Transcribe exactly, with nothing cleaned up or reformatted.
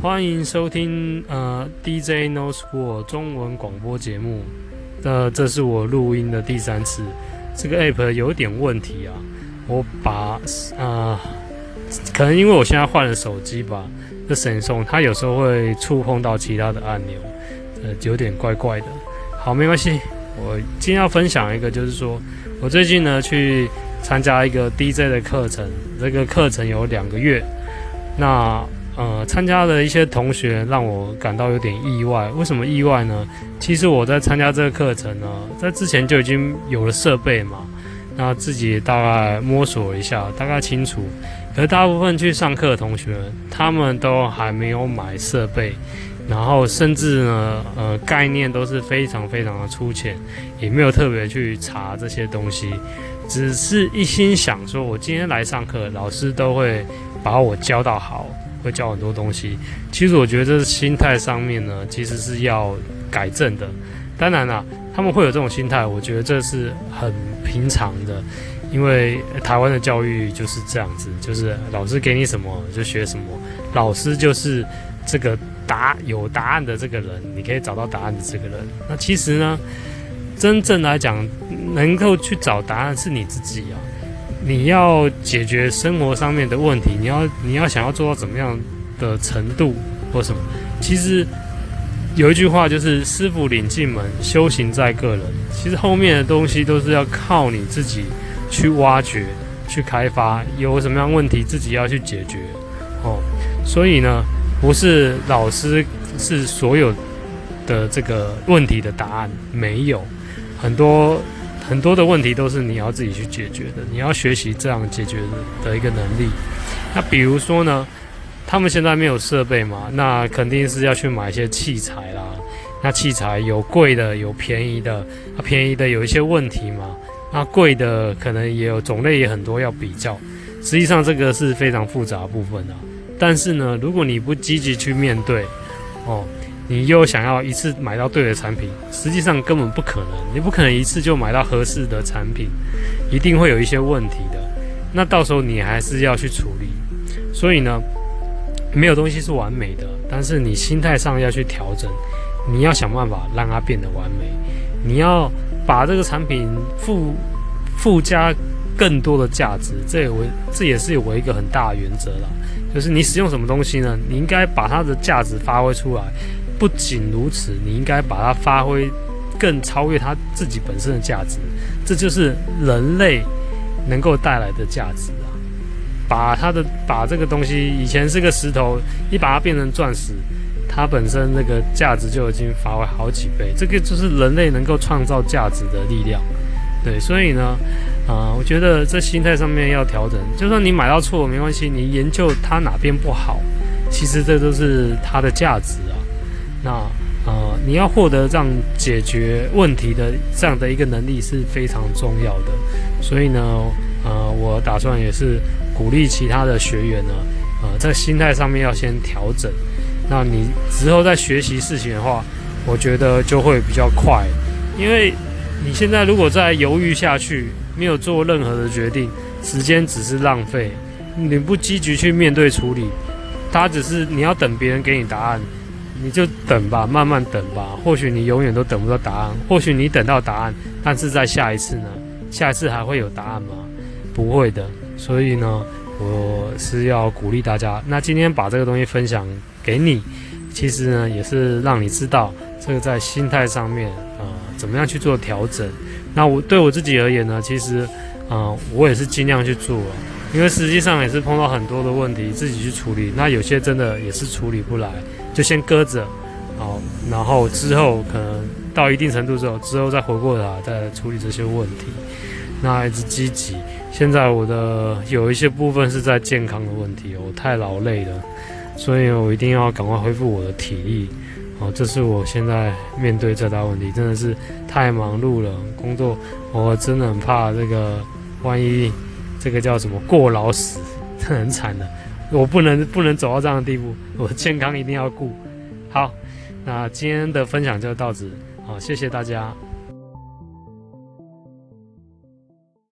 欢迎收听呃 D J No School 中文广播节目。呃，这是我录音的第三次，这个 app 有一点问题啊，我把呃，可能因为我现在换了手机吧，这神送它有时候会触碰到其他的按钮，呃，有点怪怪的。好，没关系，我今天要分享一个，就是说我最近呢去参加一个 D J 的课程，这个课程有两个月，那呃参加的一些同学让我感到有点意外。为什么意外呢？其实我在参加这个课程呢，在之前就已经有了设备嘛，那自己大概摸索一下，大概清楚。可是大部分去上课的同学，他们都还没有买设备。然后甚至呢，呃，概念都是非常非常的粗浅，也没有特别去查这些东西，只是一心想说，我今天来上课，老师都会把我教到好，会教很多东西。其实我觉得这是心态上面呢，其实是要改正的。当然啦，他们会有这种心态，我觉得这是很平常的，因为台湾的教育就是这样子，就是老师给你什么就学什么，老师就是这个答有答案的这个人，你可以找到答案的这个人。那其实呢，真正来讲，能够去找答案是你自己啊。你要解决生活上面的问题，你要你要想要做到怎么样的程度或什么，其实有一句话就是师傅领进门，修行在个人。其实后面的东西都是要靠你自己去挖掘、去开发，有什么样问题自己要去解决哦。所以呢，不是老师是所有的这个问题的答案，没有，很多很多的问题都是你要自己去解决的，你要学习这样解决 的, 的一个能力。那比如说呢，他们现在没有设备嘛，那肯定是要去买一些器材啦。那器材有贵的，有便宜的，啊、便宜的有一些问题嘛，那贵的可能也有种类也很多要比较。实际上这个是非常复杂的部分啊。但是呢，如果你不积极去面对，哦，你又想要一次买到对的产品，实际上根本不可能，你不可能一次就买到合适的产品，一定会有一些问题的。那到时候你还是要去处理。所以呢，没有东西是完美的，但是你心态上要去调整，你要想办法让它变得完美，你要把这个产品附附加更多的价值，这也我这也是我一个很大的原则啦。就是你使用什么东西呢？你应该把它的价值发挥出来。不仅如此，你应该把它发挥更超越它自己本身的价值。这就是人类能够带来的价值啊！把它的把这个东西，以前是个石头，你把它变成钻石，它本身那个价值就已经发挥好几倍。这个就是人类能够创造价值的力量。对，所以呢，呃，我觉得这心态上面要调整。就算你买到错没关系，你研究它哪边不好，其实这都是它的价值啊。那呃，你要获得这样解决问题的这样的一个能力是非常重要的。所以呢，呃，我打算也是鼓励其他的学员呢，呃，在心态上面要先调整。那你之后在学习事情的话，我觉得就会比较快，因为你现在如果再犹豫下去，没有做任何的决定，时间只是浪费。你不积极去面对处理，它只是你要等别人给你答案，你就等吧，慢慢等吧。或许你永远都等不到答案，或许你等到答案，但是在下一次呢？下一次还会有答案吗？不会的。所以呢，我是要鼓励大家。那今天把这个东西分享给你，其实呢也是让你知道这个在心态上面，呃，怎么样去做调整。那我对我自己而言呢，其实，呃，我也是尽量去做，因为实际上也是碰到很多的问题，自己去处理。那有些真的也是处理不来，就先搁着，好，然后之后可能到一定程度之后，之后再回过来再处理这些问题。那一直积极。现在我的有一些部分是在健康的问题，我太劳累了，所以我一定要赶快恢复我的体力。哦，这是我现在面对最大问题，真的是太忙碌了，工作我真的很怕这个，万一这个叫什么过劳死，很惨的。我不能不能走到这样的地步，我的健康一定要顾。好，那今天的分享就到此，好，谢谢大家。